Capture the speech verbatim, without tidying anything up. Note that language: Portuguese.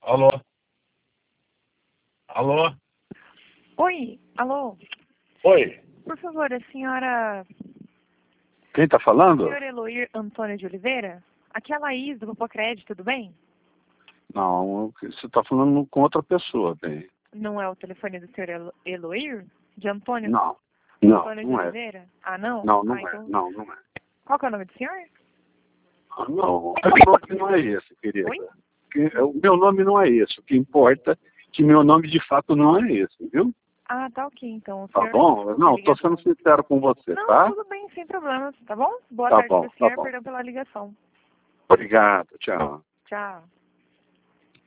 Alô? Alô? Oi, alô. Oi. Por favor, a senhora... Quem está falando? Senhor Eloir Antônio de Oliveira? Aqui é a Laís, do Popocred, tudo bem? Não, você está falando com outra pessoa, bem. Não é o telefone do senhor Elo Eloir? De Antônio? Não, não, Antônio não de é. Oliveira? Ah, não? Não, não ah, é, então... não, não é. Qual que é o nome do senhor? Ah, não, o meu nome não é esse, querida. Oi? Que- O meu nome não é esse. O que importa é que meu nome de fato não é esse, viu? Ah, tá ok, então. O Tá senhor... bom? desculpe a Não, estou ligação. sendo sincero com você, Não, tá? tudo bem, sem problemas, tá bom? Boa Tá tarde bom, para o tá senhor, bom. perdão pela ligação. Obrigado, tchau. Tchau.